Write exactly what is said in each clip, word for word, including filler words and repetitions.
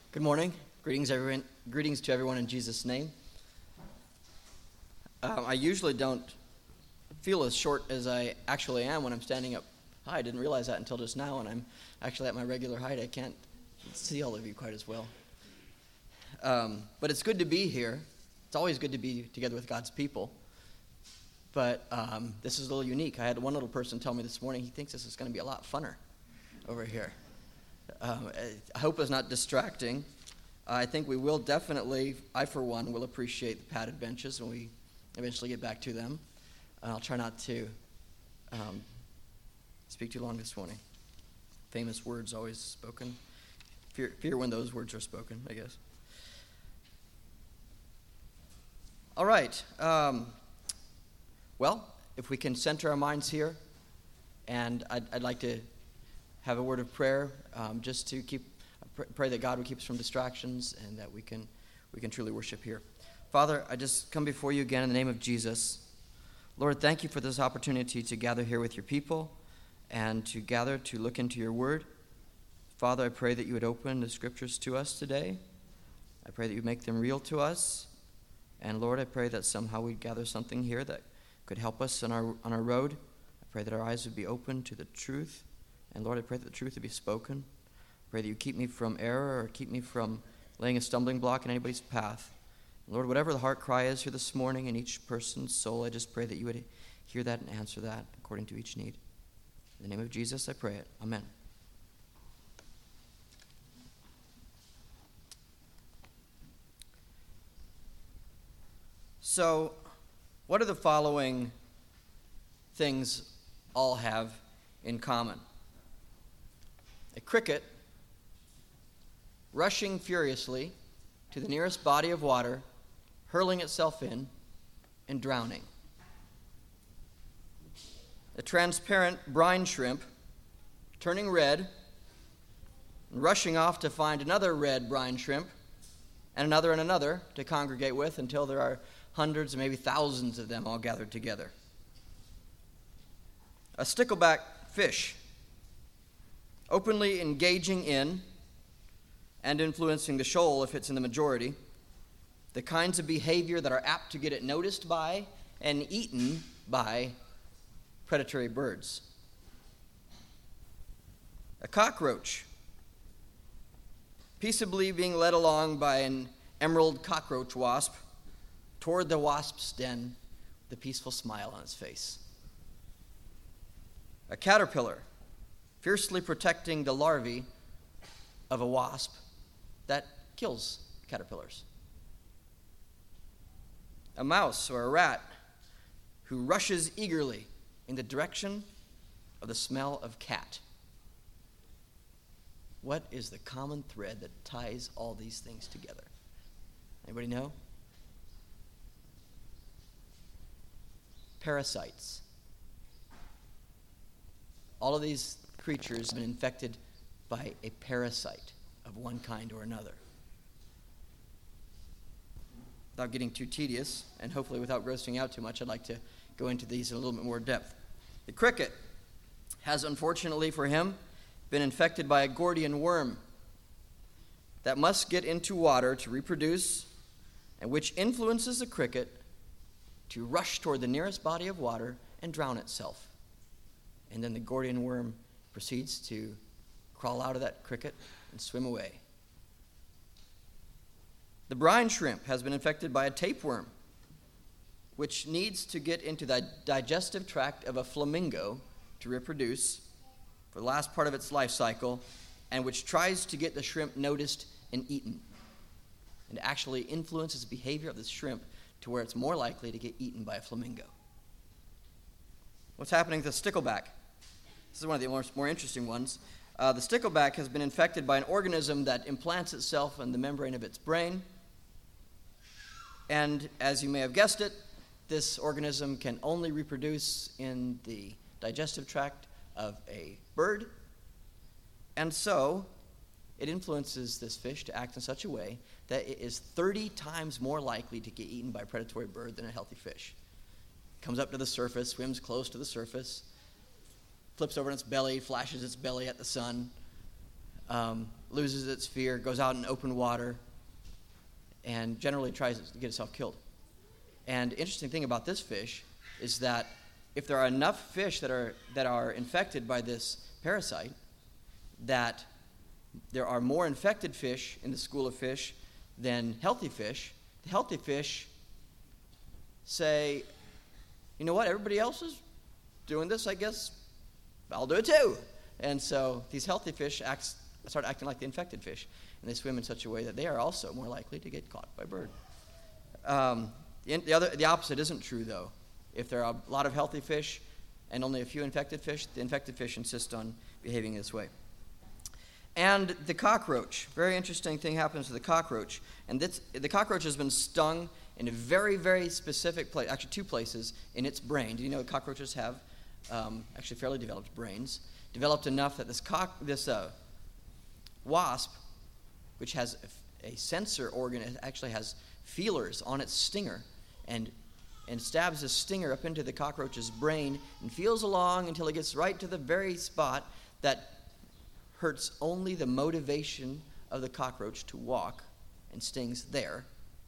Good morning. Greetings, everyone. Greetings to everyone in Jesus' name. Um, I usually don't feel as short as I actually am when I'm standing up high. I didn't realize that until just now, and I'm actually at my regular height. I can't see all of you quite as well. Um, but it's good to be here. It's always good to be together with God's people. But um, this is a little unique. I had one little person tell me this morning he thinks this is going to be a lot funner over here. Um, I hope it's not distracting. I think we will definitely, I for one, will appreciate the padded benches when we eventually get back to them. And I'll try not to um, speak too long this morning. Famous words always spoken. Fear, fear when those words are spoken, I guess. All right. Um, well, if we can center our minds here, and I'd, I'd like to have a word of prayer, um, just to keep pray that God would keep us from distractions and that we can we can truly worship here. Father, I just come before you again in the name of Jesus. Lord, thank you for this opportunity to gather here with your people and to gather to look into your word. Father, I pray that you would open the scriptures to us today. I pray that you make them real to us. And Lord, I pray that somehow we'd gather something here that could help us on our on our road. I pray that our eyes would be open to the truth. And Lord, I pray that the truth would be spoken. I pray that you keep me from error or keep me from laying a stumbling block in anybody's path. Lord, whatever the heart cry is here this morning in each person's soul, I just pray that you would hear that and answer that according to each need. In the name of Jesus, I pray it. Amen. So, what do the following things all have in common? A cricket rushing furiously to the nearest body of water, hurling itself in, and drowning. A transparent brine shrimp turning red and rushing off to find another red brine shrimp and another and another to congregate with until there are hundreds, maybe thousands of them all gathered together. A stickleback fish openly engaging in and influencing the shoal if it's in the majority, the kinds of behavior that are apt to get it noticed by and eaten by predatory birds. A cockroach peaceably being led along by an emerald cockroach wasp toward the wasp's den with a peaceful smile on its face. A caterpillar fiercely protecting the larvae of a wasp that kills caterpillars. A mouse or a rat who rushes eagerly in the direction of the smell of cat. What is the common thread that ties all these things together? Anybody know? Parasites. All of these creatures have been infected by a parasite of one kind or another. Without getting too tedious, and hopefully without grossing out too much, I'd like to go into these in a little bit more depth. The cricket has, unfortunately for him, been infected by a Gordian worm that must get into water to reproduce, and which influences the cricket to rush toward the nearest body of water and drown itself. And then the Gordian worm proceeds to crawl out of that cricket and swim away. The brine shrimp has been infected by a tapeworm, which needs to get into the digestive tract of a flamingo to reproduce for the last part of its life cycle, and which tries to get the shrimp noticed and eaten, and actually influences the behavior of the shrimp to where it's more likely to get eaten by a flamingo. What's happening to the stickleback? This is one of the more, more interesting ones. Uh, the stickleback has been infected by an organism that implants itself in the membrane of its brain. And as you may have guessed it, this organism can only reproduce in the digestive tract of a bird. And so it influences this fish to act in such a way that it is thirty times more likely to get eaten by a predatory bird than a healthy fish. It comes up to the surface, swims close to the surface, flips over on its belly, flashes its belly at the sun, um, loses its fear, goes out in open water, and generally tries to get itself killed. And the interesting thing about this fish is that if there are enough fish that are that are infected by this parasite, that there are more infected fish in the school of fish than healthy fish, the healthy fish say, you know what, everybody else is doing this, I guess I'll do it too. And so these healthy fish acts, start acting like the infected fish, and they swim in such a way that they are also more likely to get caught by a bird. Um, the, the, other, the opposite isn't true, though. If there are a lot of healthy fish and only a few infected fish, the infected fish insist on behaving this way. And the cockroach, very interesting thing happens to the cockroach. And this, the cockroach has been stung in a very, very specific place, actually two places in its brain. Do you know cockroaches have um, actually fairly developed brains? Developed enough that this cock, this uh, wasp, which has a, a sensor organ, it actually has feelers on its stinger, and and stabs a stinger up into the cockroach's brain and feels along until it gets right to the very spot that hurts only the motivation of the cockroach to walk, and stings there.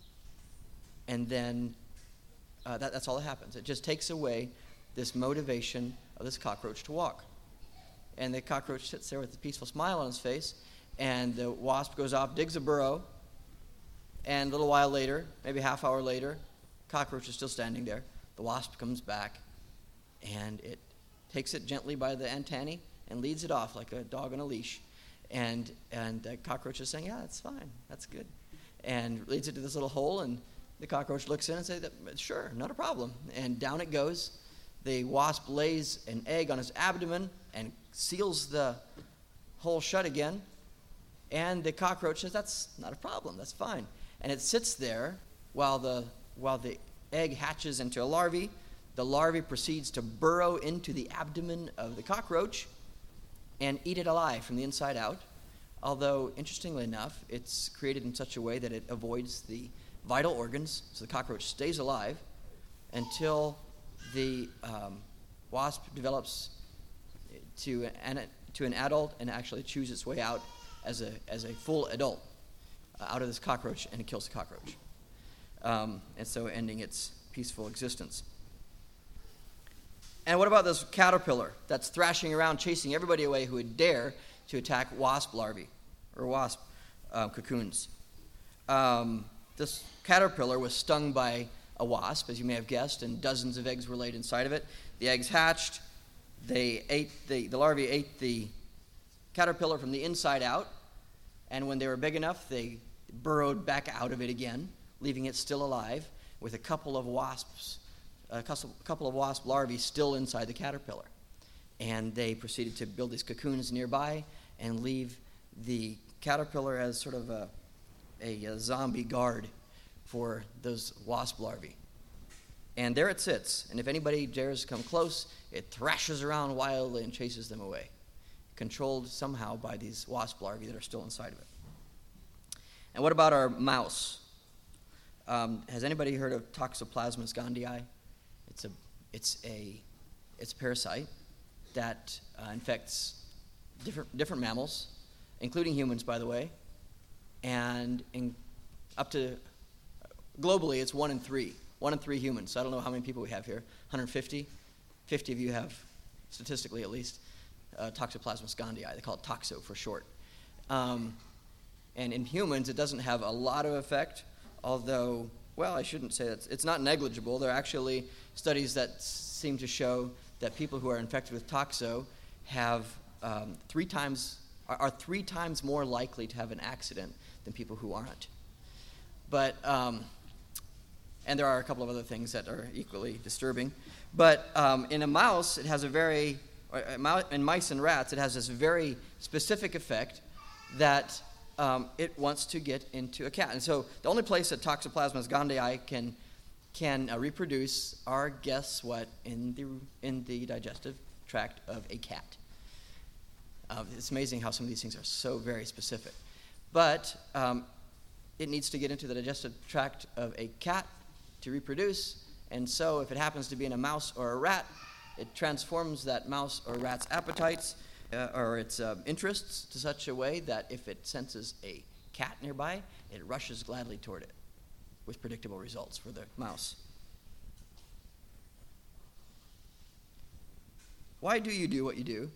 And then uh, that, that's all that happens. It just takes away this motivation of this cockroach to walk. And the cockroach sits there with a peaceful smile on his face, and the wasp goes off, digs a burrow, and a little while later, maybe a half hour later, cockroach is still standing there. The wasp comes back, and it takes it gently by the antennae and leads it off like a dog on a leash. And and the cockroach is saying, yeah, that's fine, that's good. And leads it to this little hole, and the cockroach looks in and says, sure, not a problem. And down it goes. The wasp lays an egg on its abdomen and seals the hole shut again. And the cockroach says, that's not a problem, that's fine. And it sits there while the while the egg hatches into a larvae. The larvae proceeds to burrow into the abdomen of the cockroach and eat it alive from the inside out. Although, interestingly enough, it's created in such a way that it avoids the vital organs, so the cockroach stays alive until the um, wasp develops to an, to an adult and actually chews its way out as a as a full adult uh, out of this cockroach, and it kills the cockroach. Um, and so ending its peaceful existence. And what about this caterpillar that's thrashing around, chasing everybody away who would dare to attack wasp larvae or wasp uh, cocoons? Um, this caterpillar was stung by a wasp, as you may have guessed, and dozens of eggs were laid inside of it. The eggs hatched. They ate the, the larvae ate the caterpillar from the inside out, and when they were big enough, they burrowed back out of it again, leaving it still alive with a couple of wasps, a couple of wasp larvae still inside the caterpillar. And they proceeded to build these cocoons nearby and leave the caterpillar as sort of a, a, a zombie guard for those wasp larvae. And there it sits, and if anybody dares to come close, it thrashes around wildly and chases them away, controlled somehow by these wasp larvae that are still inside of it. And what about our mouse? Um, has anybody heard of Toxoplasma gondii? It's a it's a it's a parasite that uh, infects different different mammals, including humans, by the way, and in, up to globally, it's one in three, one in three humans. So I don't know how many people we have here. one hundred fifty, fifty of you have, statistically at least, uh, Toxoplasma gondii. They call it toxo for short. Um, and in humans, it doesn't have a lot of effect. Although, well, I shouldn't say that. It's not negligible. There are actually studies that seem to show that people who are infected with toxo have um, three times are, are three times more likely to have an accident than people who aren't. But um, and there are a couple of other things that are equally disturbing. But um, in a mouse, it has a very in mice and rats, it has this very specific effect that Um, it wants to get into a cat. And so the only place that Toxoplasma gondii can can uh, reproduce are, guess what, in the in the digestive tract of a cat. Uh, it's amazing how some of these things are so very specific. But um, it needs to get into the digestive tract of a cat to reproduce. And so if it happens to be in a mouse or a rat, it transforms that mouse or rat's appetites uh, or its uh, interests to such a way that if it senses a cat nearby, it rushes gladly toward it with predictable results for the mouse. Why do you do what you do?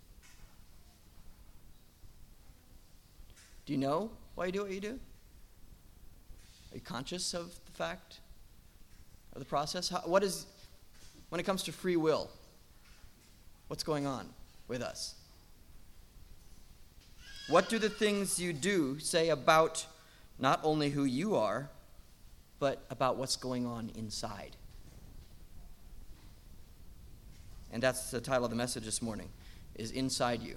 Do you know why you do what you do? Are you conscious of the fact of the process? How, what is, when it comes to free will, what's going on with us? What do the things you do say about not only who you are, but about what's going on inside? And that's the title of the message this morning, is Inside You.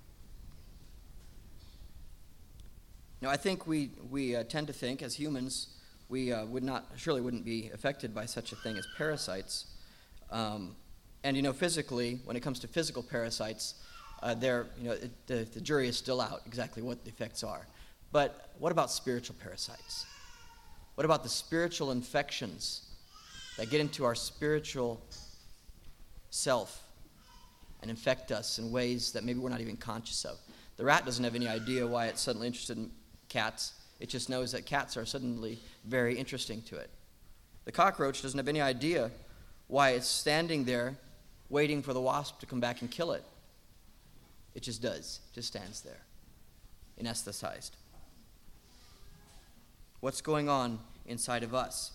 Now, I think we, we uh, tend to think, as humans, we uh, would not, surely wouldn't be affected by such a thing as parasites. Um, and, you know, physically, when it comes to physical parasites, uh, they're, you know, it, the, the jury is still out exactly what the effects are. But what about spiritual parasites? What about the spiritual infections that get into our spiritual self and infect us in ways that maybe we're not even conscious of? The rat doesn't have any idea why it's suddenly interested in cats. It just knows that cats are suddenly very interesting to it. The cockroach doesn't have any idea why it's standing there waiting for the wasp to come back and kill it. It just does. It just stands there, anesthetized. What's going on inside of us?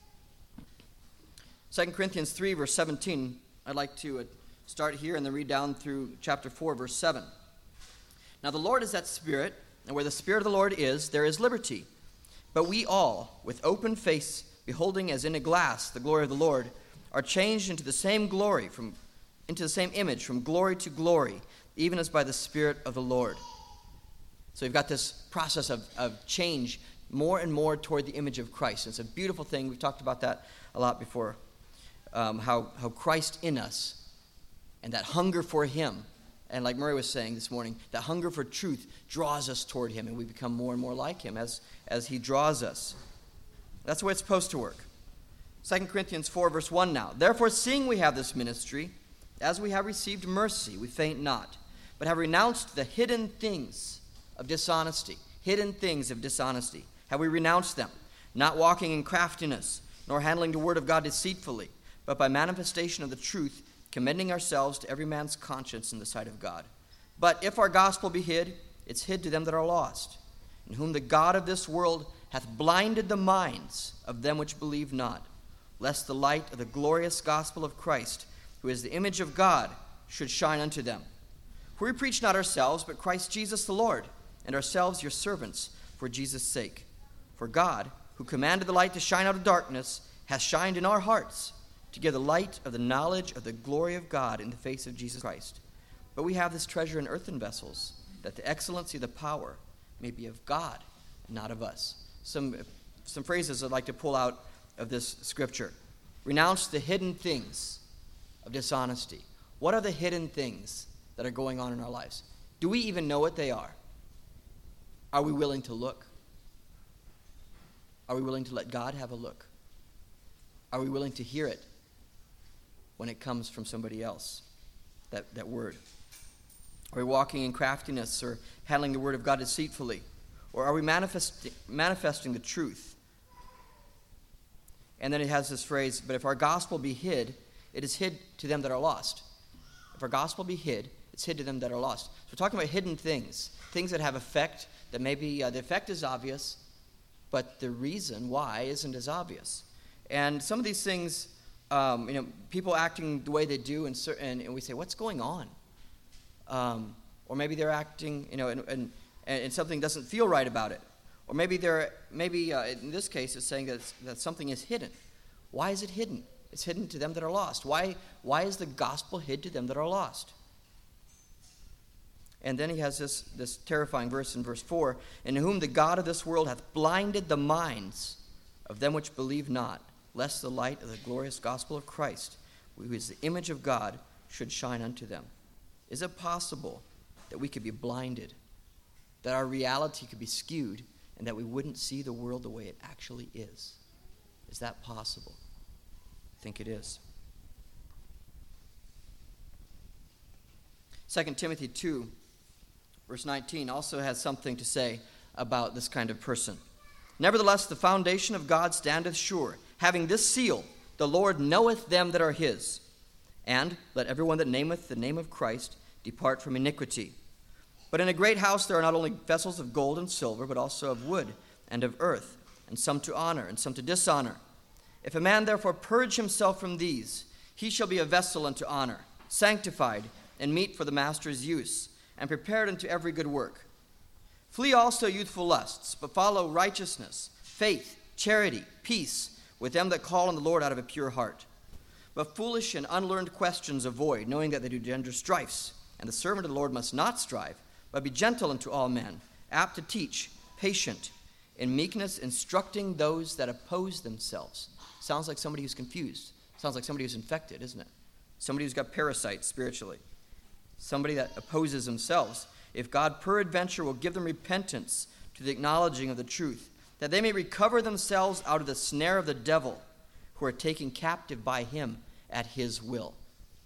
Second Corinthians three, verse seventeen, I'd like to uh, start here and then read down through chapter four, verse seven. Now the Lord is that Spirit, and where the Spirit of the Lord is, there is liberty. But we all, with open face, beholding as in a glass the glory of the Lord, are changed into the same glory, from into the same image, from glory to glory, even as by the Spirit of the Lord. So we've got this process of, of change more and more toward the image of Christ. It's a beautiful thing. We've talked about that a lot before, um, how, how Christ in us and that hunger for him, and like Murray was saying this morning, that hunger for truth draws us toward him, and we become more and more like him as, as he draws us. That's the way it's supposed to work. Second Corinthians four, verse one now. Therefore, seeing we have this ministry, as we have received mercy, we faint not, but have renounced the hidden things of dishonesty. Hidden things of dishonesty. Have we renounced them? Not walking in craftiness, nor handling the word of God deceitfully, but by manifestation of the truth, commending ourselves to every man's conscience in the sight of God. But if our gospel be hid, it's hid to them that are lost, in whom the God of this world hath blinded the minds of them which believe not, lest the light of the glorious gospel of Christ, who is the image of God, should shine unto them. For we preach not ourselves, but Christ Jesus the Lord, and ourselves your servants for Jesus' sake. For God, who commanded the light to shine out of darkness, hath shined in our hearts, to give the light of the knowledge of the glory of God in the face of Jesus Christ. But we have this treasure in earthen vessels, that the excellency of the power may be of God, and not of us. Some, some phrases I'd like to pull out of this scripture. Renounce the hidden things of dishonesty. What are the hidden things that are going on in our lives? Do we even know what they are? Are we willing to look? Are we willing to let God have a look? Are we willing to hear it when it comes from somebody else, that, that word? Are we walking in craftiness or handling the word of God deceitfully? Or are we manifesting, manifesting the truth? And then it has this phrase, but if our gospel be hid, it is hid to them that are lost. If our gospel be hid, it's hid to them that are lost. So we're talking about hidden things, things that have effect, that maybe uh, the effect is obvious, but the reason why isn't as obvious. And some of these things, um, you know, people acting the way they do, and, and, and we say, what's going on? Um, or maybe they're acting, you know, and, and, and something doesn't feel right about it. Or maybe they're, maybe uh, in this case, it's saying that, it's, that something is hidden. Why is it hidden? It's hidden to them that are lost. Why, why is the gospel hid to them that are lost? And then he has this, this terrifying verse in verse four, in whom the God of this world hath blinded the minds of them which believe not, lest the light of the glorious gospel of Christ, who is the image of God, should shine unto them. Is it possible that we could be blinded, that our reality could be skewed, and that we wouldn't see the world the way it actually is? Is that possible? I think it is. Second Timothy two, verse nineteen, also has something to say about this kind of person. Nevertheless, the foundation of God standeth sure, having this seal, the Lord knoweth them that are his. And let everyone that nameth the name of Christ depart from iniquity. But in a great house there are not only vessels of gold and silver, but also of wood and of earth, and some to honor and some to dishonor. If a man therefore purge himself from these, he shall be a vessel unto honor, sanctified and meet for the master's use, and prepared unto every good work. Flee also youthful lusts, but follow righteousness, faith, charity, peace, with them that call on the Lord out of a pure heart. But foolish and unlearned questions avoid, knowing that they do gender strifes. And the servant of the Lord must not strive, but be gentle unto all men, apt to teach, patient, in meekness instructing those that oppose themselves. Sounds like somebody who's confused. Sounds like somebody who's infected, isn't it? Somebody who's got parasites spiritually. Somebody that opposes themselves. If God peradventure will give them repentance to the acknowledging of the truth, that they may recover themselves out of the snare of the devil, who are taken captive by him at his will.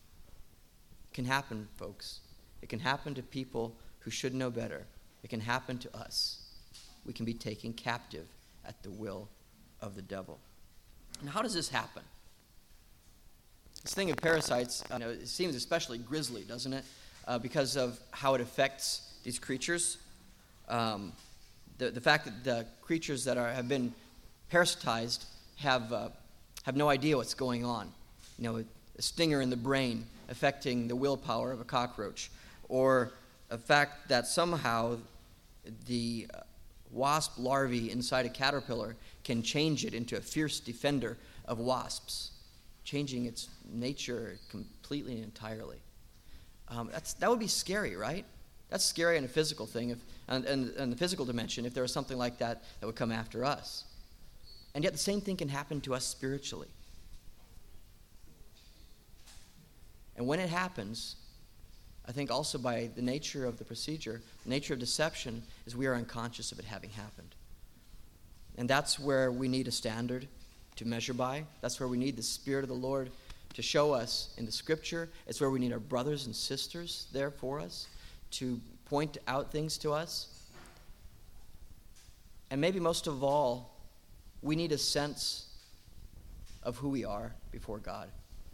It can happen, folks. It can happen to people who should know better. It can happen to us. We can be taken captive at the will of the devil. And how does this happen? This thing of parasites, you know, it seems especially grisly, doesn't it? Uh, because of how it affects these creatures. Um, the, the fact that the creatures that are, have been parasitized have... Uh, have no idea what's going on. You know, a stinger in the brain affecting the willpower of a cockroach, or a fact that somehow the wasp larvae inside a caterpillar can change it into a fierce defender of wasps, changing its nature completely and entirely. Um, that's, that would be scary, right? That's scary in a physical thing, if, and, and, and the physical dimension, if there was something like that that would come after us. And yet the same thing can happen to us spiritually. And when it happens, I think also by the nature of the procedure, the nature of deception, is we are unconscious of it having happened. And that's where we need a standard to measure by. That's where we need the Spirit of the Lord to show us in the Scripture. It's where we need our brothers and sisters there for us to point out things to us. And maybe most of all, we need a sense of who we are before God.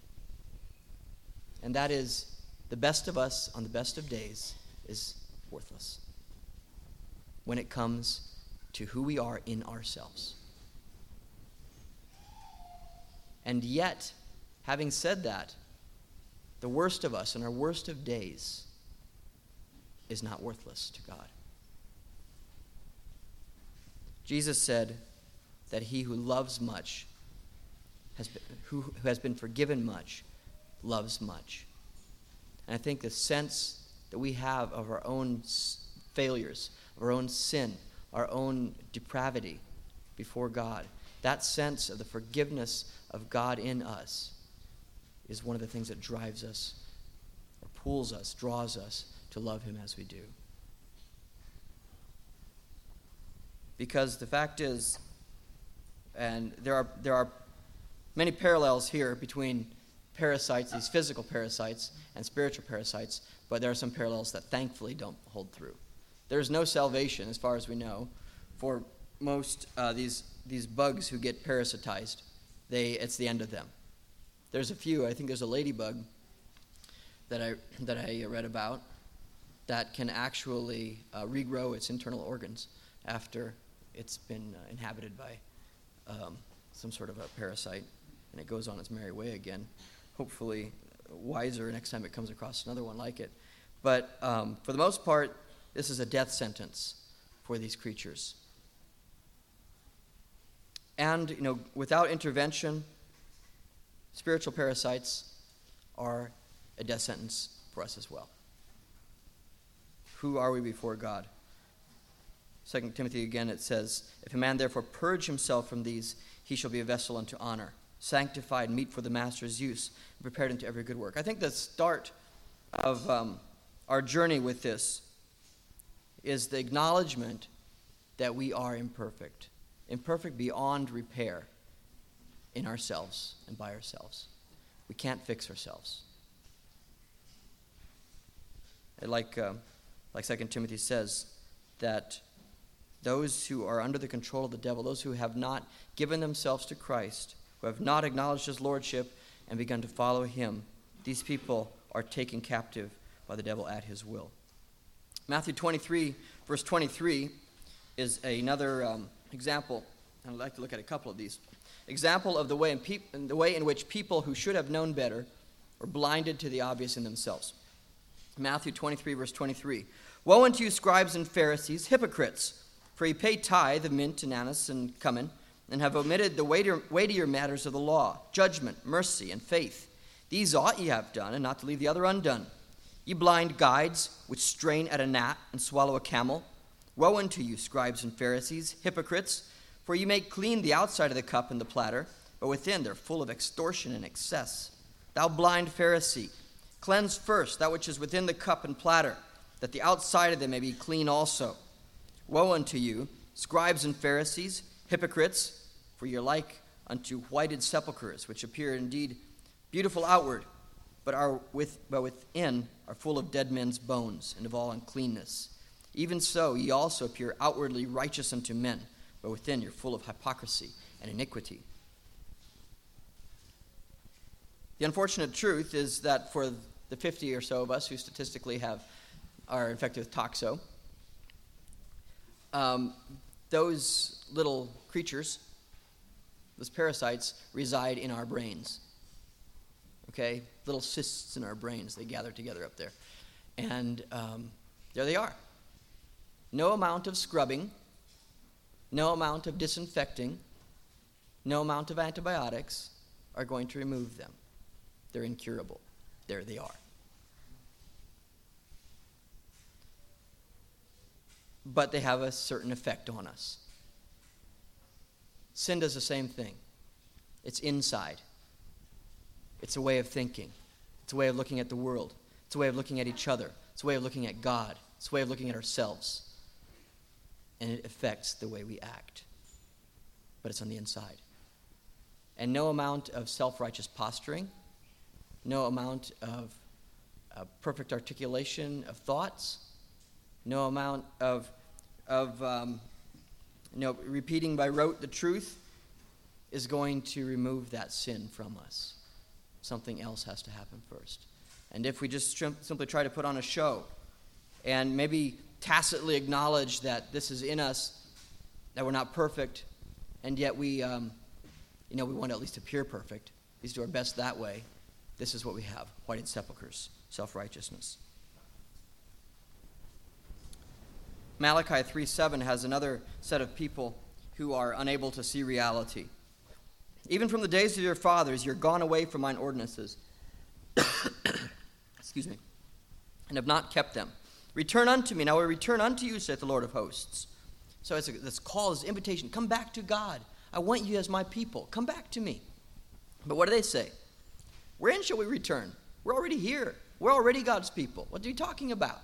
And that is, the best of us on the best of days is worthless when it comes to who we are in ourselves. And yet, having said that, the worst of us in our worst of days is not worthless to God. Jesus said that he who loves much, has been, who, who has been forgiven much, loves much. And I think the sense that we have of our own failures, of our own sin, our own depravity before God, that sense of the forgiveness of God in us is one of the things that drives us, or pulls us, draws us to love him as we do. Because the fact is, and there are there are many parallels here between parasites, these physical parasites, and spiritual parasites, but there are some parallels that thankfully don't hold through. There's no salvation, as far as we know, for most uh, these these bugs who get parasitized. They it's the end of them. There's a few. I think there's a ladybug that I that I read about that can actually uh, regrow its internal organs after it's been uh, inhabited by um, some sort of a parasite, and it goes on its merry way again. Hopefully wiser next time it comes across another one like it. But um, for the most part, this is a death sentence for these creatures. And, you know, without intervention, spiritual parasites are a death sentence for us as well. Who are we before God? Second Timothy again, it says, if a man therefore purge himself from these, he shall be a vessel unto honor, sanctified, meet for the master's use, and prepared unto every good work. I think the start of um, our journey with this is the acknowledgement that we are imperfect, imperfect beyond repair in ourselves and by ourselves. We can't fix ourselves. like, uh, like Second Timothy says, that those who are under the control of the devil, those who have not given themselves to Christ, who have not acknowledged his lordship and begun to follow him, these people are taken captive by the devil at his will. Matthew twenty-three, verse twenty-three, is another um, example. I'd like to look at a couple of these. Example of the way in, peop- the way in which people who should have known better are blinded to the obvious in themselves. Matthew twenty-three, verse twenty-three. Woe unto you, scribes and Pharisees, hypocrites! For ye pay tithe of mint and anise and cumin, and have omitted the weightier, weightier matters of the law, judgment, mercy, and faith. These ought ye have done, and not to leave the other undone. Ye blind guides, which strain at a gnat and swallow a camel. Woe unto you, scribes and Pharisees, hypocrites! For ye make clean the outside of the cup and the platter, but within they're full of extortion and excess. Thou blind Pharisee, cleanse first that which is within the cup and platter, that the outside of them may be clean also. Woe unto you, scribes and Pharisees, hypocrites, for ye are like unto whited sepulchres, which appear indeed beautiful outward, but are with but within are full of dead men's bones and of all uncleanness. Even so ye also appear outwardly righteous unto men, but within you're full of hypocrisy and iniquity. The unfortunate truth is that for the fifty or so of us who statistically have are infected with toxo, um, those little creatures, those parasites, reside in our brains. Okay? Little cysts in our brains, they gather together up there. And um, there they are. No amount of scrubbing, no amount of disinfecting, no amount of antibiotics are going to remove them. They're incurable. There they are. But they have a certain effect on us. Sin does the same thing. It's inside. It's a way of thinking. It's a way of looking at the world. It's a way of looking at each other. It's a way of looking at God. It's a way of looking at ourselves. And it affects the way we act. But it's on the inside. And no amount of self-righteous posturing, no amount of uh, perfect articulation of thoughts, no amount of, of um, you know, repeating by rote the truth is going to remove that sin from us. Something else has to happen first. And if we just simply try to put on a show and maybe tacitly acknowledge that this is in us, that we're not perfect, and yet we, um, you know, we want to at least appear perfect, at least do our best that way, this is what we have, whited sepulchres, self-righteousness. Malachi three seven has another set of people who are unable to see reality. Even from the days of your fathers, you're gone away from mine ordinances. Excuse me. And have not kept them. Return unto me. Now I will return unto you, saith the Lord of hosts. So it's a, this call, this invitation. Come back to God. I want you as my people. Come back to me. But what do they say? Wherein shall we return? We're already here. We're already God's people. What are you talking about?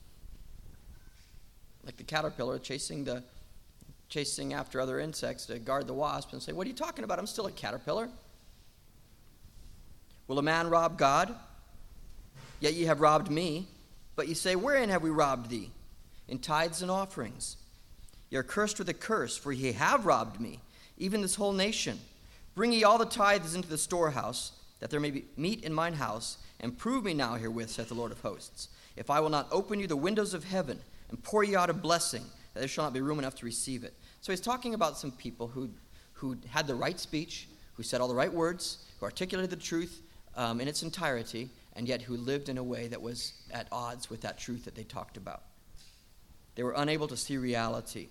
Like the caterpillar chasing the chasing after other insects to guard the wasp and say, what are you talking about? I'm still a caterpillar. Will a man rob God? Yet ye have robbed me. But ye say, wherein have we robbed thee? In tithes and offerings. Ye are cursed with a curse, for ye have robbed me, even this whole nation. Bring ye all the tithes into the storehouse, that there may be meat in mine house, and prove me now herewith, saith the Lord of hosts, if I will not open you the windows of heaven, and pour you out a blessing, that there shall not be room enough to receive it. So he's talking about some people who who had the right speech, who said all the right words, who articulated the truth um, in its entirety, and yet who lived in a way that was at odds with that truth that they talked about. They were unable to see reality.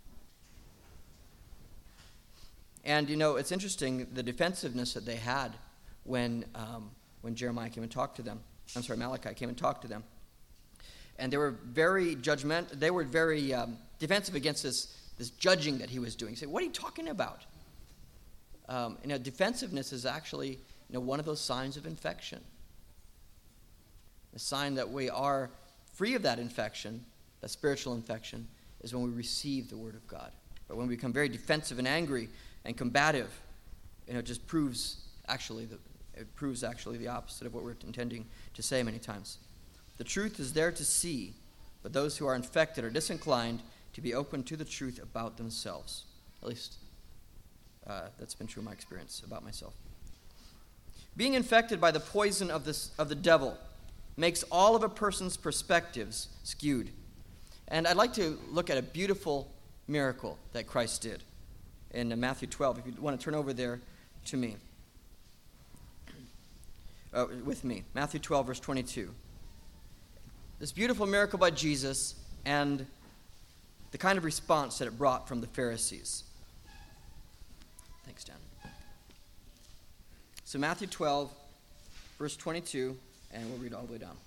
And, you know, it's interesting, the defensiveness that they had when um, when Jeremiah came and talked to them. I'm sorry, Malachi came and talked to them. And they were very judgmental. They were very um, defensive against this, this judging that he was doing. He said, what are you talking about? Um, you know, defensiveness is actually, you know, one of those signs of infection. The sign that we are free of that infection, that spiritual infection, is when we receive the word of God. But when we become very defensive and angry and combative, you know, it just proves actually the it proves actually the opposite of what we're intending to say many times. The truth is there to see, but those who are infected are disinclined to be open to the truth about themselves. At least uh, that's been true in my experience about myself. Being infected by the poison of, this, of the devil makes all of a person's perspectives skewed. And I'd like to look at a beautiful miracle that Christ did in Matthew twelve. If you want to turn over there to me, uh, with me. Matthew twelve, verse twenty-two. This beautiful miracle by Jesus and the kind of response that it brought from the Pharisees. Thanks, Dan. So Matthew twelve, verse twenty-two, and we'll read all the way down.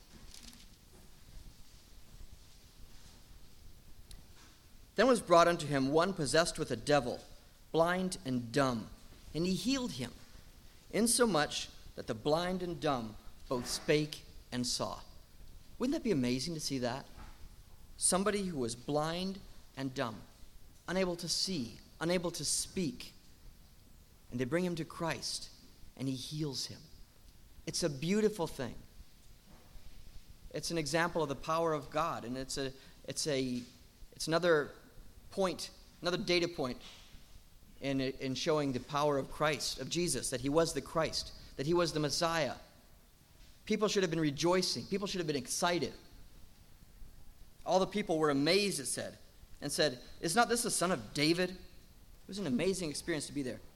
Then was brought unto him one possessed with a devil, blind and dumb, and he healed him, insomuch that the blind and dumb both spake and saw. Wouldn't that be amazing to see that? Somebody who was blind and dumb, unable to see, unable to speak, and they bring him to Christ, and he heals him. It's a beautiful thing. It's an example of the power of God, and it's a it's a it's another point, another data point in in showing the power of Christ, of Jesus, that he was the Christ, that he was the Messiah. People should have been rejoicing. People should have been excited. All the people were amazed, it said, and said, "Is not this the son of David?" It was an amazing experience to be there.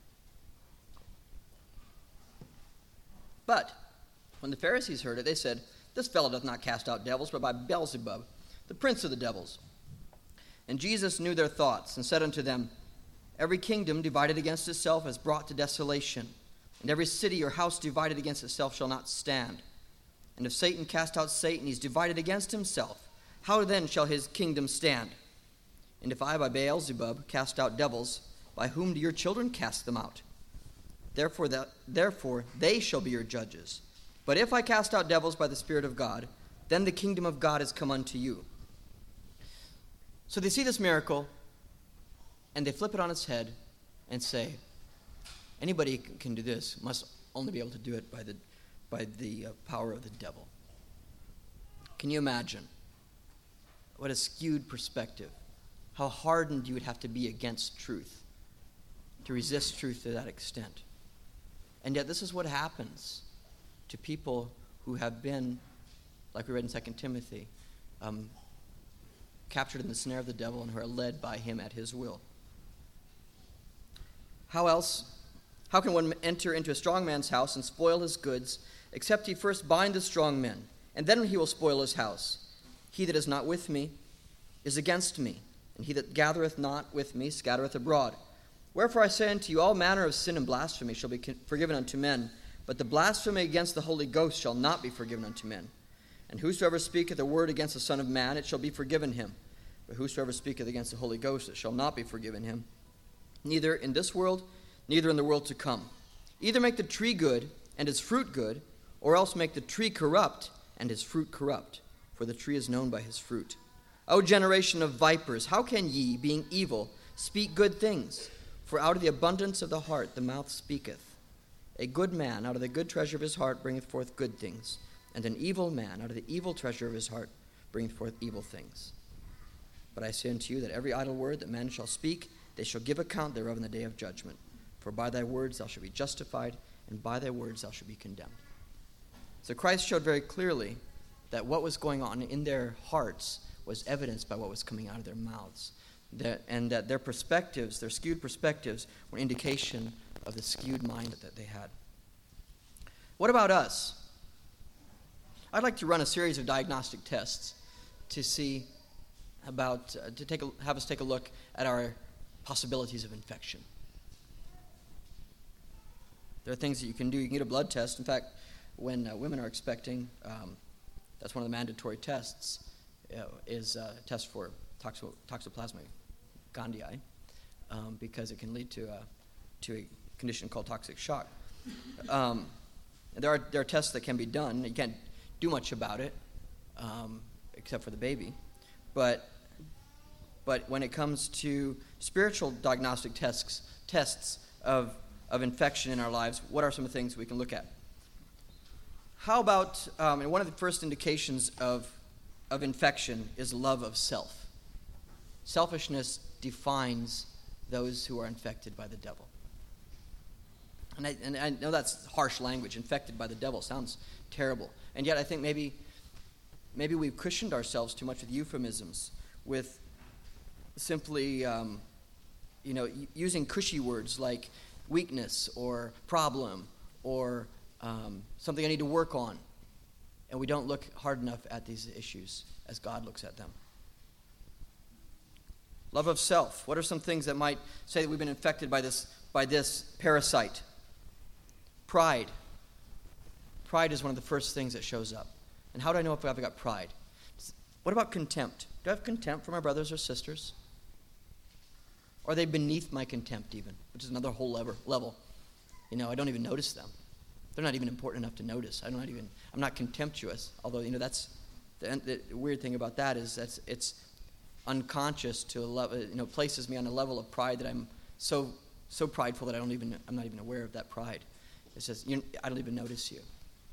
But when the Pharisees heard it, they said, "This fellow doth not cast out devils, but by Beelzebub, the prince of the devils." And Jesus knew their thoughts, and said unto them, Every kingdom divided against itself is brought to desolation, and every city or house divided against itself shall not stand. And if Satan cast out Satan, he is divided against himself. How then shall his kingdom stand? And if I by Beelzebub cast out devils, by whom do your children cast them out? Therefore, that, therefore they shall be your judges. But if I cast out devils by the Spirit of God, then the kingdom of God is come unto you. So they see this miracle, and they flip it on its head and say, anybody can do this, must only be able to do it by the, by the uh, power of the devil. Can you imagine what a skewed perspective, how hardened you would have to be against truth, to resist truth to that extent? And yet this is what happens to people who have been, like we read in Second Timothy, um, captured in the snare of the devil and who are led by him at his will. How else, how can one enter into a strong man's house and spoil his goods, except he first bind the strong men, and then he will spoil his house? He that is not with me is against me, and he that gathereth not with me scattereth abroad. Wherefore I say unto you, all manner of sin and blasphemy shall be forgiven unto men, but the blasphemy against the Holy Ghost shall not be forgiven unto men. And whosoever speaketh a word against the Son of Man, it shall be forgiven him. But whosoever speaketh against the Holy Ghost, it shall not be forgiven him. Neither in this world, neither in the world to come. Either make the tree good, and his fruit good, or else make the tree corrupt, and his fruit corrupt. For the tree is known by his fruit. O generation of vipers, how can ye, being evil, speak good things? For out of the abundance of the heart the mouth speaketh. A good man out of the good treasure of his heart bringeth forth good things, and an evil man out of the evil treasure of his heart bringeth forth evil things. But I say unto you that every idle word that men shall speak, they shall give account thereof in the day of judgment. For by thy words thou shalt be justified, and by thy words thou shalt be condemned. So Christ showed very clearly that what was going on in their hearts was evidenced by what was coming out of their mouths. That, and that their perspectives, their skewed perspectives, were an indication of the skewed mind that they had. What about us? I'd like to run a series of diagnostic tests to see about, uh, to take a, have us take a look at our possibilities of infection. There are things that you can do. You can get a blood test. In fact, when uh, women are expecting, um, that's one of the mandatory tests, uh, is a test for toxo- toxoplasma gondii, um, because it can lead to a, to a condition called toxic shock. Um, there are there are tests that can be done. You can't do much about it, um, except for the baby. But but when it comes to spiritual diagnostic tests tests of of infection in our lives, what are some of the things we can look at? How about, um, and one of the first indications of, of infection is love of self. Selfishness defines those who are infected by the devil. And I, and I know that's harsh language. Infected by the devil sounds terrible. And yet I think maybe, maybe we've cushioned ourselves too much with euphemisms, with simply, um, you know, using cushy words like weakness or problem or um, something I need to work on. And we don't look hard enough at these issues as God looks at them. Love of self. What are some things that might say that we've been infected by this, by this parasite? Pride. Pride is one of the first things that shows up. And how do I know if I've got pride? What about contempt? Do I have contempt for my brothers or sisters? Or are they beneath my contempt even, which is another whole lever, level. You know, I don't even notice them. They're not even important enough to notice. I'm not even, I'm not contemptuous. Although, you know, that's, the, the weird thing about that is that's, it's unconscious to a level, you know, places me on a level of pride that I'm so, so prideful that I don't even, I'm not even aware of that pride. It says, you, I don't even notice you.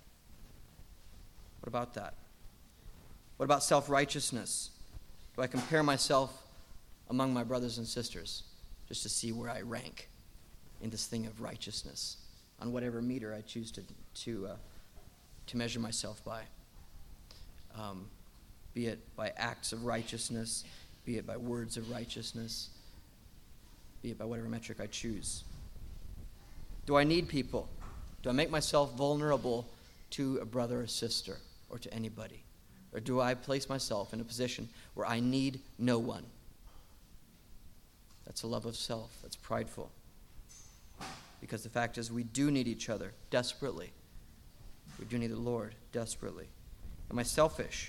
What about that? What about self-righteousness? Do I compare myself among my brothers and sisters just to see where I rank in this thing of righteousness on whatever meter I choose to to uh, to measure myself by? Um, be it by acts of righteousness, be it by words of righteousness, be it by whatever metric I choose. Do I need people? Do I make myself vulnerable to a brother or sister or to anybody? Or do I place myself in a position where I need no one? That's a love of self. That's prideful. Because the fact is we do need each other desperately. We do need the Lord desperately. Am I selfish?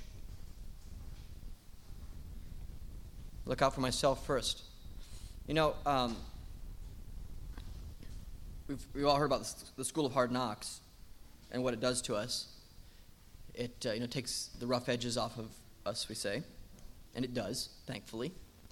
Look out for myself first. You know, um, we've, we've all heard about the, the School of Hard Knocks and what it does to us. It uh, you know takes the rough edges off of us, we say, and it does, thankfully.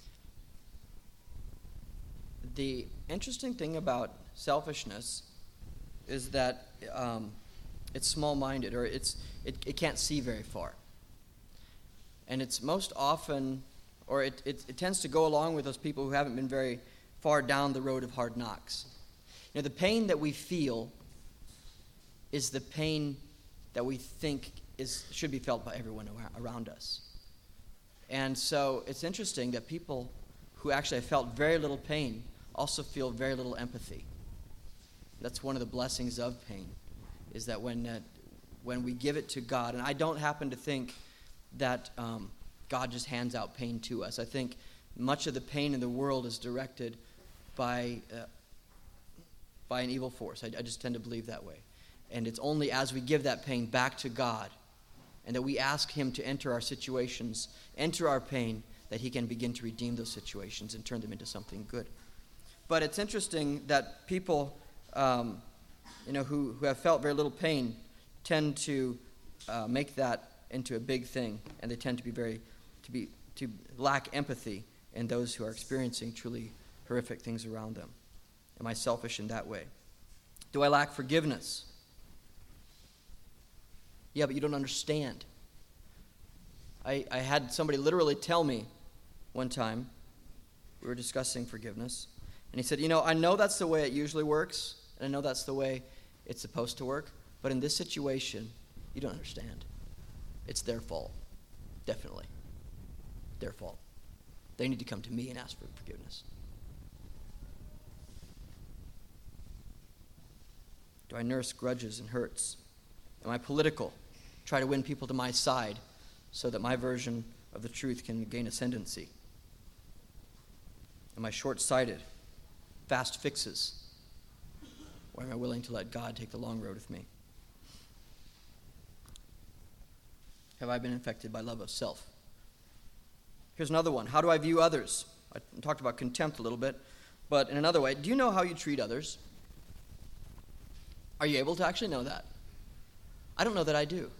The interesting thing about selfishness is that um, it's small-minded, or it's it, it can't see very far. And it's most often, or it, it, it tends to go along with those people who haven't been very far down the road of hard knocks. You know, the pain that we feel is the pain that we think is should be felt by everyone around us. And so it's interesting that people who actually have felt very little pain also feel very little empathy. That's one of the blessings of pain, is that when uh, when we give it to God, and I don't happen to think that um, God just hands out pain to us. I think much of the pain in the world is directed by uh, by an evil force. I, I just tend to believe that way. And it's only as we give that pain back to God and that we ask Him to enter our situations, enter our pain, that He can begin to redeem those situations and turn them into something good. But it's interesting that people, um, you know, who, who have felt very little pain tend to uh, make that into a big thing, and they tend to be very, to be, to lack empathy in those who are experiencing truly horrific things around them. Am I selfish in that way? Do I lack forgiveness? Yeah, but you don't understand. I, I had somebody literally tell me one time, we were discussing forgiveness, and he said, you know, I know that's the way it usually works, and I know that's the way it's supposed to work, but in this situation, you don't understand. It's their fault. Definitely. Their fault. They need to come to me and ask for forgiveness. Do I nurse grudges and hurts? Am I political? Try to win people to my side so that my version of the truth can gain ascendancy? Am I short-sighted? Fast fixes? Or am I willing to let God take the long road with me? Have I been infected by love of self? Here's another one. How do I view others? I talked about contempt a little bit, but in another way, do you know how you treat others? Are you able to actually know that? I don't know that I do.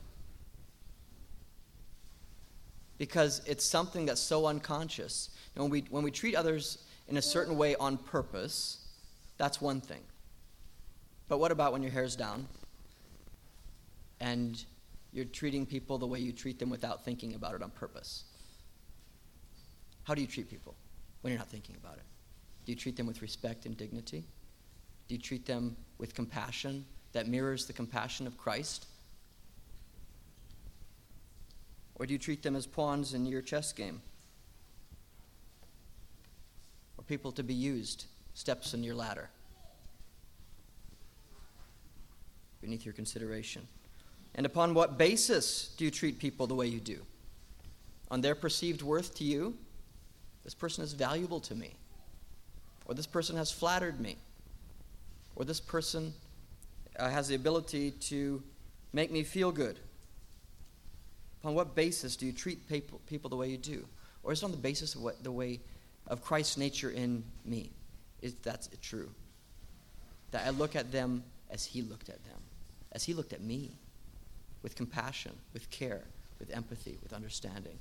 Because it's something that's so unconscious. And when we when we treat others in a certain way on purpose, that's one thing. But what about when your hair's down? and you're treating people the way you treat them without thinking about it on purpose. How do you treat people when you're not thinking about it? Do you treat them with respect and dignity? Do you treat them with compassion that mirrors the compassion of Christ? Or do you treat them as pawns in your chess game? Or people to be used, steps in your ladder? Beneath your consideration. And upon what basis do you treat people the way you do? On their perceived worth to you? This person is valuable to me. Or this person has flattered me. Or this person uh, has the ability to make me feel good. On what basis do you treat people, people the way you do? Or is it on the basis of what the way of Christ's nature in me? Is that's true? That I look at them as he looked at them, as he looked at me, with compassion, with care, with empathy, with understanding.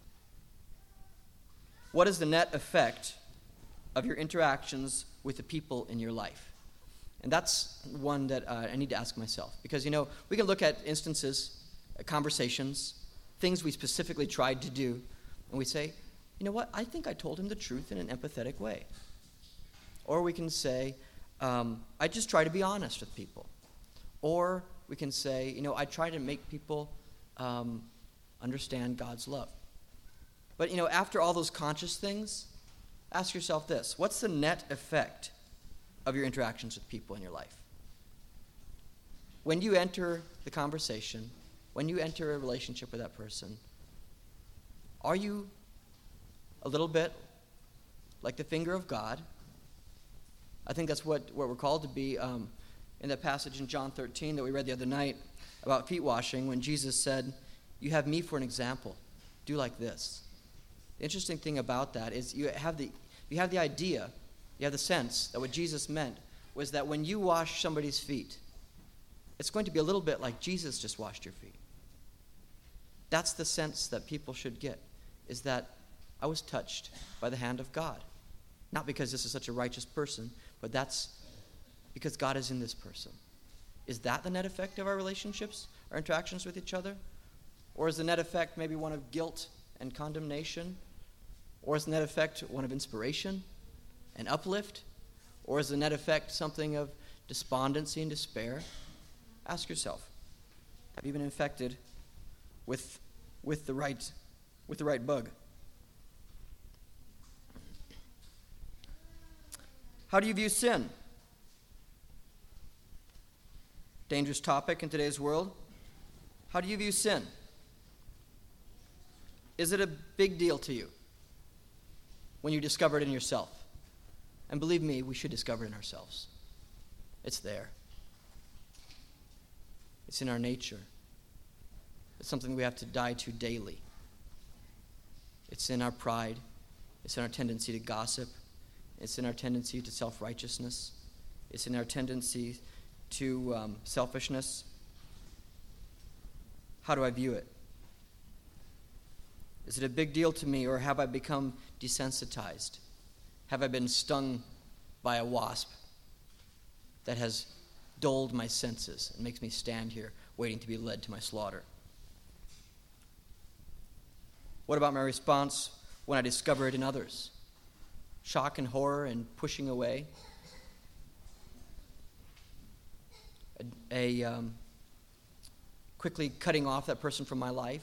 What is the net effect of your interactions with the people in your life? And that's one that uh, I need to ask myself. Because, you know, we can look at instances, uh, conversations, things we specifically tried to do, and we say, you know what, I think I told him the truth in an empathetic way. Or we can say, um, I just try to be honest with people. Or we can say, you know, I try to make people um, understand God's love. But, you know, after all those conscious things, ask yourself this: what's the net effect of your interactions with people in your life? When you enter the conversation, when you enter a relationship with that person, are you a little bit like the finger of God? I think that's what, what we're called to be um, in that passage in John thirteen that we read the other night about feet washing, when Jesus said, you have me for an example. Do like this. The interesting thing about that is you have the you have the idea, you have the sense that what Jesus meant was that when you wash somebody's feet, it's going to be a little bit like Jesus just washed your feet. That's the sense that people should get, is that I was touched by the hand of God. Not because this is such a righteous person, but that's because God is in this person. Is that the net effect of our relationships, our interactions with each other? Or is the net effect maybe one of guilt and condemnation? Or is the net effect one of inspiration and uplift? Or is the net effect something of despondency and despair? Ask yourself, have you been infected with, with, the, right, with the right bug? How do you view sin? Dangerous topic in today's world. How do you view sin? Is it a big deal to you when you discover it in yourself? And believe me, we should discover it in ourselves. It's there. It's in our nature. It's something we have to die to daily. It's in our pride. It's in our tendency to gossip. It's in our tendency to self-righteousness. It's in our tendency to um, selfishness. How do I view it? Is it a big deal to me, or have I become desensitized? Have I been stung by a wasp that has dulled my senses and makes me stand here waiting to be led to my slaughter? What about my response when I discover it in others? Shock and horror and pushing away? A, a um, quickly cutting off that person from my life?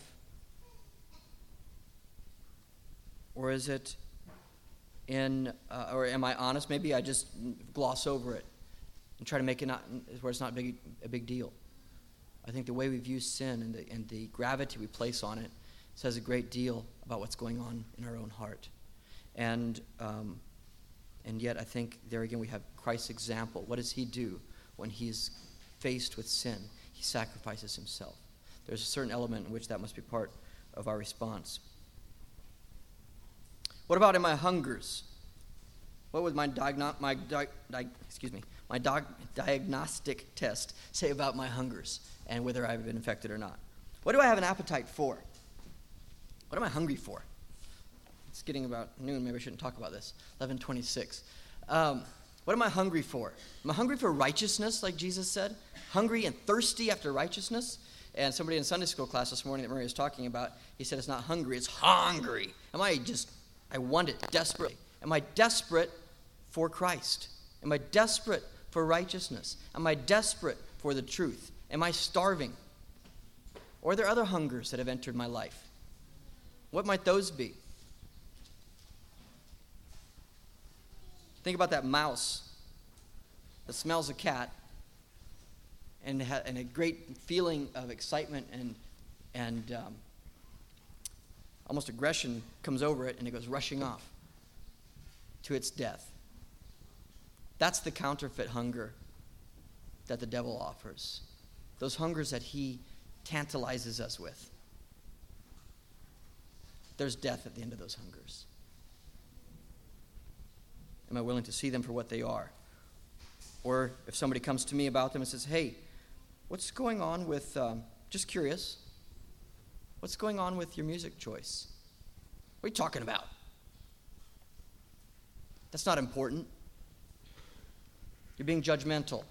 Or is it in, uh, or am I honest? Maybe I just gloss over it and try to make it not, where it's not big, a big deal. I think the way we view sin and the, and the gravity we place on it says a great deal about what's going on in our own heart. And um, and yet I think there again we have Christ's example. What does he do when he's faced with sin? He sacrifices himself. There's a certain element in which that must be part of our response. What about in my hungers? What would my diagno- my di- di- excuse me my dog- diagnostic test say about my hungers and whether I've been infected or not? What do I have an appetite for? What am I hungry for? It's getting about noon. Maybe I shouldn't talk about this. eleven twenty-six. Um, what am I hungry for? Am I hungry for righteousness, like Jesus said? Hungry and thirsty after righteousness? And somebody in Sunday school class this morning that Murray was talking about, he said it's not hungry, it's hungry. Am I just, I want it desperately. Am I desperate for Christ? Am I desperate for righteousness? Am I desperate for the truth? Am I starving? Or are there other hungers that have entered my life? What might those be? Think about that mouse that smells a cat and, ha- and a great feeling of excitement and, and um, almost aggression comes over it, and it goes rushing off to its death. That's the counterfeit hunger that the devil offers. Those hungers that he tantalizes us with. There's death at the end of those hungers. Am I willing to see them for what they are? Or if somebody comes to me about them and says, hey, what's going on with, um, just curious, what's going on with your music choice? What are you talking about? That's not important. You're being judgmental.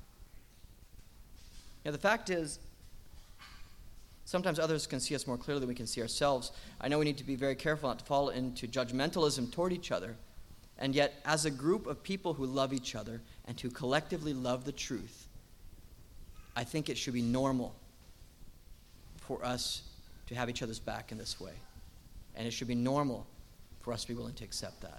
Now, the fact is, sometimes others can see us more clearly than we can see ourselves. I know we need to be very careful not to fall into judgmentalism toward each other. And yet, as a group of people who love each other and who collectively love the truth, I think it should be normal for us to have each other's back in this way. And it should be normal for us to be willing to accept that.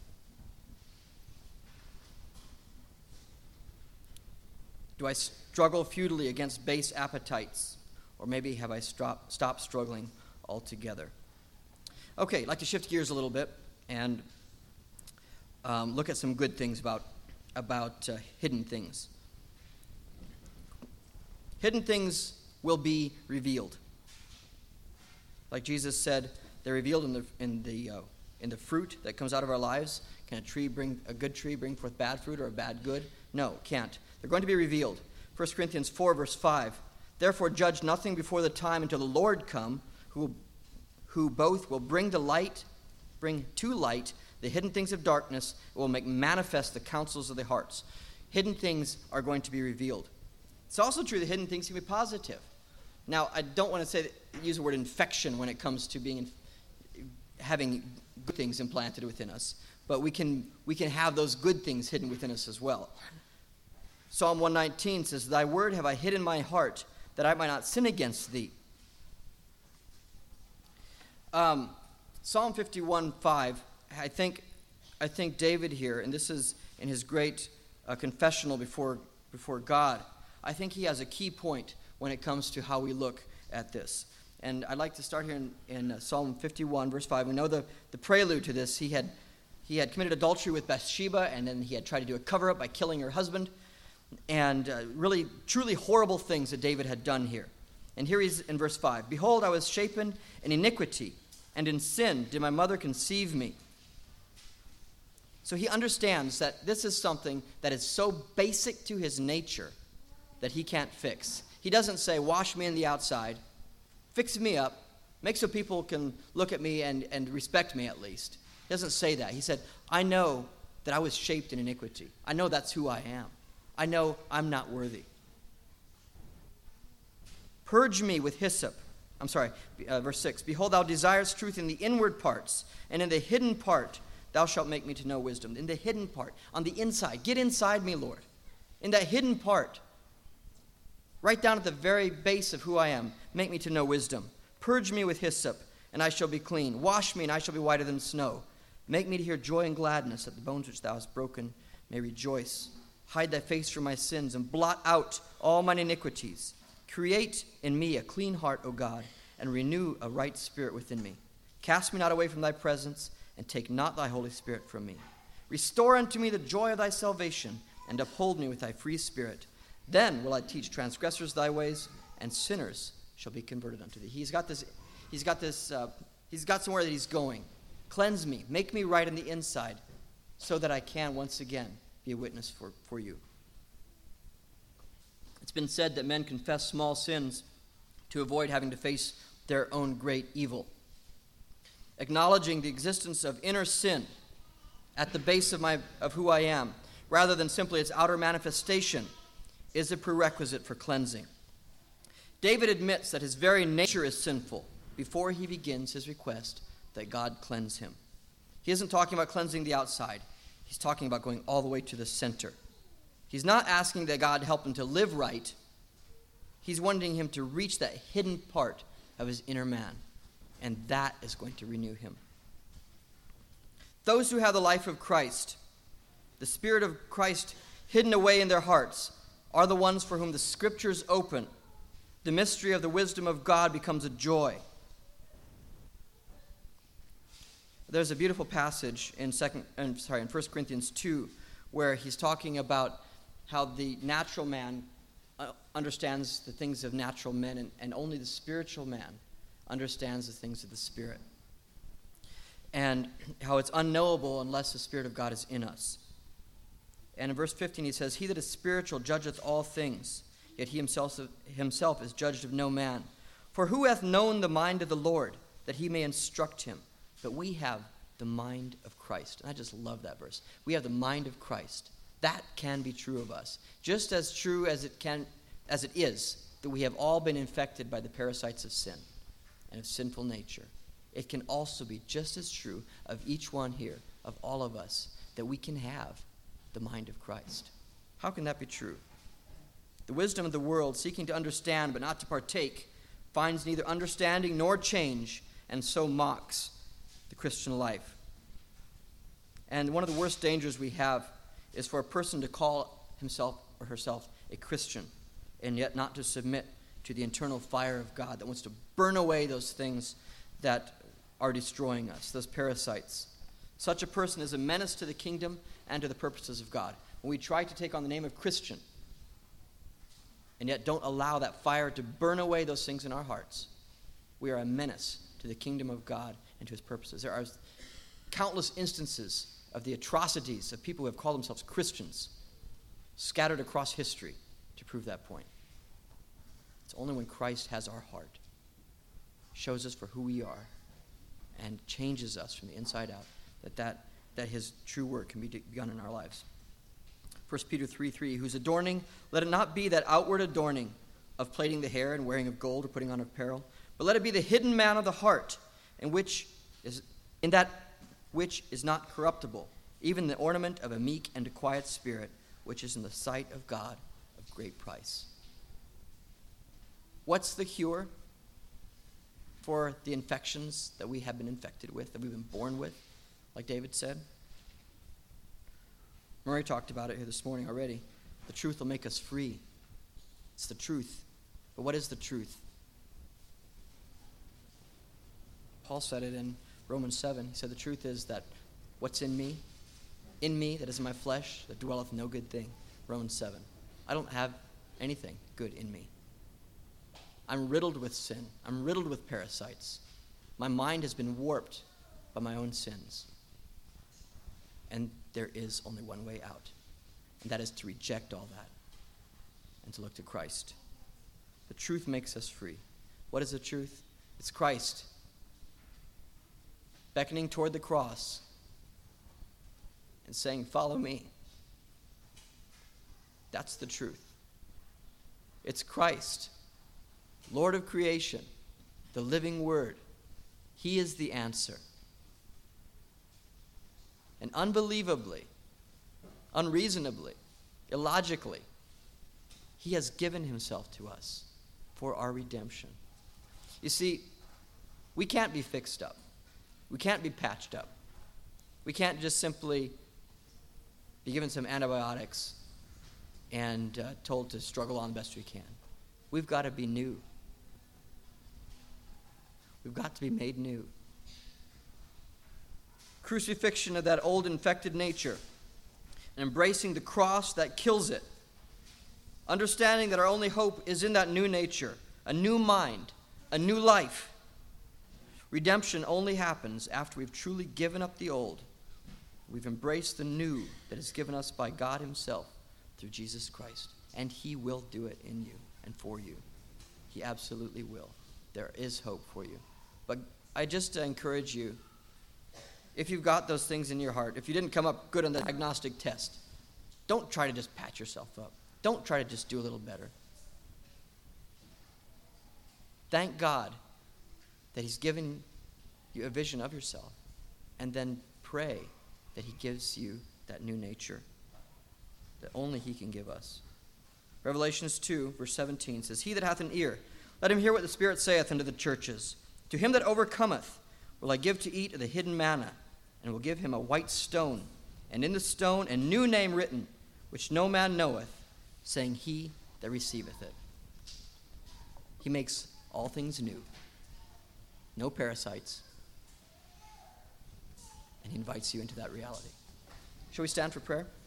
Do I struggle futilely against base appetites? Or maybe have I stop, stopped struggling altogether? Okay, I'd like to shift gears a little bit and um, look at some good things about, about uh, hidden things. Hidden things will be revealed. Like Jesus said, they're revealed in the, in the, uh, in the fruit that comes out of our lives. Can a tree bring, a good tree bring forth bad fruit or a bad good? No, it can't. They're going to be revealed. First Corinthians four, verse five. Therefore judge nothing before the time until the Lord come, who, who both will bring to light, bring to light the hidden things of darkness, and will make manifest the counsels of the hearts. Hidden things are going to be revealed. It's also true that hidden things can be positive. Now, I don't want to say that, use the word infection when it comes to being having good things implanted within us, but we can we can have those good things hidden within us as well. Psalm one nineteen says, "Thy word have I hid in my heart, that I might not sin against thee." Um, Psalm fifty-one five, I think, I think David here, and this is in his great uh, confessional before before God, I think he has a key point when it comes to how we look at this. And I'd like to start here in, in uh, Psalm fifty-one, verse five. We know the, the prelude to this. He had, he had committed adultery with Bathsheba, and then he had tried to do a cover-up by killing her husband. And uh, really, truly horrible things that David had done here. And here he's in verse five. "Behold, I was shapen in iniquity, and in sin did my mother conceive me." So he understands that this is something that is so basic to his nature that he can't fix. He doesn't say, wash me in the outside, fix me up, make so people can look at me and, and respect me at least. He doesn't say that. He said, I know that I was shaped in iniquity. I know that's who I am. I know I'm not worthy. "Purge me with hyssop." I'm sorry, uh, verse six. "Behold, thou desirest truth in the inward parts, and in the hidden part thou shalt make me to know wisdom." In the hidden part, on the inside. Get inside me, Lord. In that hidden part, right down at the very base of who I am, make me to know wisdom. "Purge me with hyssop, and I shall be clean. Wash me, and I shall be whiter than snow. Make me to hear joy and gladness, that the bones which thou hast broken may rejoice. Hide thy face from my sins, and blot out all mine iniquities. Create in me a clean heart, O God, and renew a right spirit within me. Cast me not away from thy presence, and take not thy Holy Spirit from me. Restore unto me the joy of thy salvation, and uphold me with thy free spirit. Then will I teach transgressors thy ways, and sinners shall be converted unto thee." He's got this, he's got this, uh, he's got somewhere that he's going. Cleanse me, make me right on the inside, so that I can once again be a witness for, for you. It's been said that men confess small sins to avoid having to face their own great evil. Acknowledging the existence of inner sin at the base of my of who I am, rather than simply its outer manifestation, is a prerequisite for cleansing. David admits that his very nature is sinful before he begins his request that God cleanse him. He isn't talking about cleansing the outside. He's talking about going all the way to the center. He's not asking that God help him to live right. He's wanting him to reach that hidden part of his inner man, and that is going to renew him. Those who have the life of Christ, the Spirit of Christ hidden away in their hearts, are the ones for whom the Scriptures open. The mystery of the wisdom of God becomes a joy. There's a beautiful passage in second, I'm sorry, in First Corinthians two, where he's talking about how the natural man uh, understands the things of natural men, and, and only the spiritual man understands the things of the Spirit. And how it's unknowable unless the Spirit of God is in us. And in verse fifteen he says, "He that is spiritual judgeth all things, yet he himself, himself is judged of no man. For who hath known the mind of the Lord, that he may instruct him? But we have the mind of Christ." And I just love that verse. We have the mind of Christ. That can be true of us. Just as true as it can, as it is that we have all been infected by the parasites of sin and of sinful nature, it can also be just as true of each one here, of all of us, that we can have the mind of Christ. How can that be true? The wisdom of the world, seeking to understand but not to partake, finds neither understanding nor change, and so mocks the Christian life. And one of the worst dangers we have is for a person to call himself or herself a Christian and yet not to submit to the internal fire of God that wants to burn away those things that are destroying us, those parasites. Such a person is a menace to the kingdom and to the purposes of God. When we try to take on the name of Christian and yet don't allow that fire to burn away those things in our hearts, we are a menace to the kingdom of God and to his purposes. There are countless instances of the atrocities of people who have called themselves Christians scattered across history to prove that point. It's only when Christ has our heart, shows us for who we are, and changes us from the inside out, that, that, that his true work can be begun in our lives. First Peter three three, "Whose adorning, let it not be that outward adorning of plaiting the hair and wearing of gold or putting on apparel, but let it be the hidden man of the heart, in which is in that which is not corruptible, even the ornament of a meek and a quiet spirit, which is in the sight of God of great price." What's the cure for the infections that we have been infected with, that we've been born with, like David said? Murray talked about it here this morning already. The truth will make us free. It's the truth. But what is the truth? Paul said it in Romans seven. He said, "The truth is that what's in me, in me, that is in my flesh, that dwelleth no good thing." Romans seven. I don't have anything good in me. I'm riddled with sin. I'm riddled with parasites. My mind has been warped by my own sins. And there is only one way out, and that is to reject all that and to look to Christ. The truth makes us free. What is the truth? It's Christ beckoning toward the cross and saying, "Follow me." That's the truth. It's Christ, Lord of creation, the living Word. He is the answer. And unbelievably, unreasonably, illogically, he has given himself to us for our redemption. You see, we can't be fixed up. We can't be patched up. We can't just simply be given some antibiotics and uh, told to struggle on the best we can. We've got to be new. We've got to be made new. Crucifixion of that old infected nature and embracing the cross that kills it. Understanding that our only hope is in that new nature, a new mind, a new life. Redemption only happens after we've truly given up the old. We've embraced the new that is given us by God himself through Jesus Christ. And he will do it in you and for you. He absolutely will. There is hope for you. But I just encourage you, if you've got those things in your heart, if you didn't come up good on the diagnostic test, don't try to just patch yourself up. Don't try to just do a little better. thank God that he's given you a vision of yourself, and then pray that he gives you that new nature that only he can give us. Revelations two, verse seventeen says, He that hath an ear, let him hear what the Spirit saith unto the churches. To him that overcometh will I give to eat of the hidden manna, and will give him a white stone, and in the stone a new name written, which no man knoweth, saying, He that receiveth it. He makes all things new. No parasites. And he invites you into that reality. Shall we stand for prayer?